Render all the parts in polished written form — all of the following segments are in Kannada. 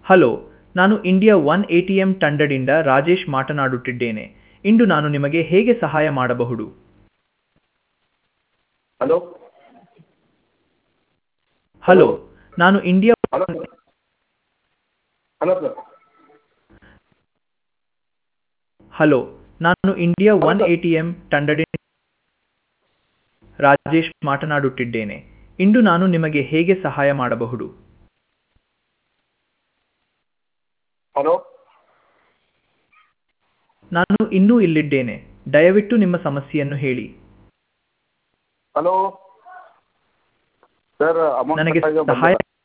ಹಲೋ, ನಾನು ಇಂಡಿಯಾ ಒನ್ ಎಟಿಎಂ ತಂಡದಿಂದ ರಾಜೇಶ್ ಮಾತನಾಡುತ್ತಿದ್ದೇನೆ. ಇಂದು ನಾನು ನಿಮಗೆ ಹೇಗೆ ಸಹಾಯ ಮಾಡಬಹುದು? ಹಲೋ ಹಲೋ ಹಲೋ, ನಾನು India hello sir. Hello sir. Hello, ನಾನು India hello one sir. ATM ತಂಡದಿಂದ ರಾಜೇಶ್ ಮಾತನಾಡುತ್ತಿದ್ದೇನೆ. ಇಂದು ನಾನು ನಿಮಗೆ ಹೇಗೆ ಸಹಾಯ ಮಾಡಬಹುದು? ಹಲೋ ನಾನು ಇನ್ನೂ ಇಲ್ಲಿದ್ದೇನೆ. ದಯವಿಟ್ಟು ನಿಮ್ಮ ಸಮಸ್ಯೆಯನ್ನು ಹೇಳಿ. ಹಲೋ ಸರ್, ಅಮೌಂಟ್ ನನಗೆ ಕಟ್ಟಾಗಿ ಸಹಾಯ ಬಂದಿಲ್ಲ.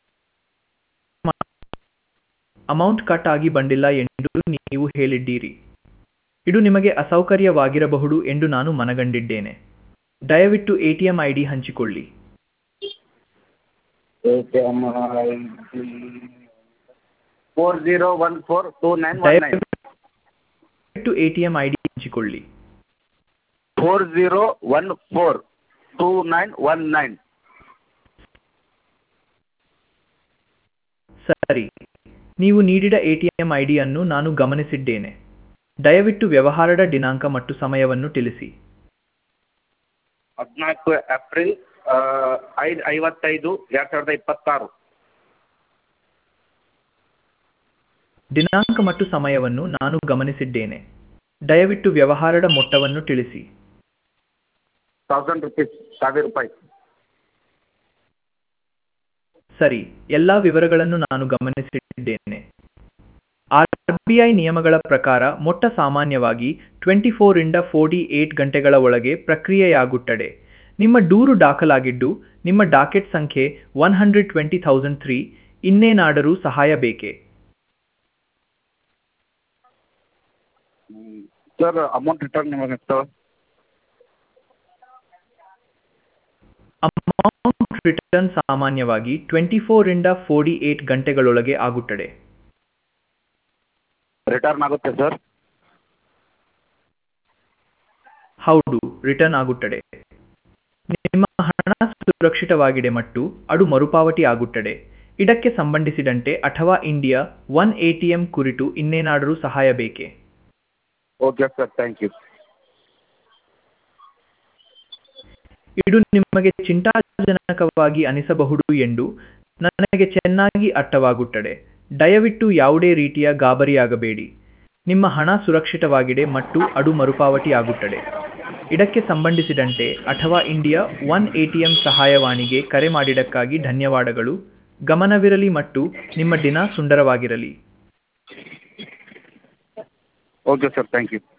ಅಮೌಂಟ್ ಕಟ್ ಆಗಿ ಬಂದಿಲ್ಲ ಎಂದು ನೀವು ಹೇಳಿದ್ದೀರಿ. ಇದು ನಿಮಗೆ ಅಸೌಕರ್ಯವಾಗಿರಬಹುದು ಎಂದು ನಾನು ಮನಗಂಡಿದ್ದೇನೆ. ದಯವಿಟ್ಟು ಎಟಿಎಂ ಐಡಿ ಹಂಚಿಕೊಳ್ಳಿ. ATM ID 40142919. ದಯವಿಟ್ಟು ಎಟಿಎಂ ಐಡಿ ಹಂಚಿಕೊಳ್ಳಿ. 40142919. ಸರಿ, ನೀವು ನೀಡಿದ ಎಟಿಎಂ ಐಡಿಯನ್ನು ನಾನು ಗಮನಿಸಿದ್ದೇನೆ. ದಯವಿಟ್ಟು ವ್ಯವಹಾರದ ದಿನಾಂಕ ಮತ್ತು ಸಮಯವನ್ನು ತಿಳಿಸಿ. 14 ಏಪ್ರಿಲ್ 5:55 2026. ದಿನಾಂಕ ಮತ್ತು ಸಮಯವನ್ನು ನಾನು ಗಮನಿಸಿದ್ದೇನೆ. ದಯವಿಟ್ಟು ವ್ಯವಹಾರದ ಮೊತ್ತವನ್ನು ತಿಳಿಸಿ. 1000 rupees, 1000 ರೂಪಾಯಿ. ಸರಿ, ಎಲ್ಲಾ ವಿವರಗಳನ್ನು ನಾನು ಗಮನಿಸಿದ್ದೇನೆ. ಆರ್ಬಿಐ ನಿಯಮಗಳ ಪ್ರಕಾರ ಮೊತ್ತ ಸಾಮಾನ್ಯವಾಗಿ 24 ರಿಂದ 48 ಗಂಟೆಗಳ ಒಳಗೆ ಪ್ರಕ್ರಿಯೆಯಾಗುತ್ತದೆ. ನಿಮ್ಮ ದೂರು ದಾಖಲಾಗಿದ್ದು, ನಿಮ್ಮ ಡಾಕೆಟ್ ಸಂಖ್ಯೆ 120,003. ಇನ್ನೇನಾದರೂ ಸಹಾಯ ಬೇಕೇ? ಸರ್, ಅಮೌಂಟ್ ರಿಟರ್ನ್ ನಿಮಗೆ ಅಮೌಂಟ್ ರಿಟರ್ನ್ ಸಾಮಾನ್ಯವಾಗಿ 24 ರಿಂದ 48 ಗಂಟೆಗಳೊಳಗೆ ಆಗುತ್ತದೆ. ರಿಟರ್ನ್ ಆಗುತ್ತೆ ಸರ್? ಹೌದು, ರಿಟರ್ನ್ ಆಗುತ್ತದೆ. ನಿಮ್ಮ ಹಣ ಸುರಕ್ಷಿತವಾಗಿದೆ ಮತ್ತು ಅದು ಮರುಪಾವತಿ ಆಗುತ್ತದೆ. ಇದಕ್ಕೆ ಸಂಬಂಧಿಸಿದಂತೆ ಅಥವಾ ಇಂಡಿಯಾ ಒನ್ ಎಟಿಎಂ ಕುರಿತು ಇನ್ನೇನಾದರೂ ಸಹಾಯ ಬೇಕೇ? Okay sir, thank you. ಇದು ನಿಮಗೆ ಚಿಂತಾಜನಕವಾಗಿ ಅನಿಸಬಹುದು ಎಂದು ನನಗೆ ಚೆನ್ನಾಗಿ ಅರ್ಥವಾಗುತ್ತದೆ. ದಯವಿಟ್ಟು ಯಾವುದೇ ರೀತಿಯ ಗಾಬರಿಯಾಗಬೇಡಿ. ನಿಮ್ಮ ಹಣ ಸುರಕ್ಷಿತವಾಗಿದೆ ಮತ್ತು ಅದು ಮರುಪಾವತಿ ಆಗುತ್ತದೆ. ಇದಕ್ಕೆ ಸಂಬಂಧಿಸಿದಂತೆ ಅಥವಾ ಇಂಡಿಯಾ ಒನ್ ಎಟಿಎಂ ಸಹಾಯವಾಣಿಗೆ ಕರೆ ಮಾಡಿದ್ದಕ್ಕಾಗಿ ಧನ್ಯವಾದಗಳು. ಗಮನವಿರಲಿ ಮತ್ತು ನಿಮ್ಮ ದಿನ ಸುಂದರವಾಗಿರಲಿ. Okay sir, thank you.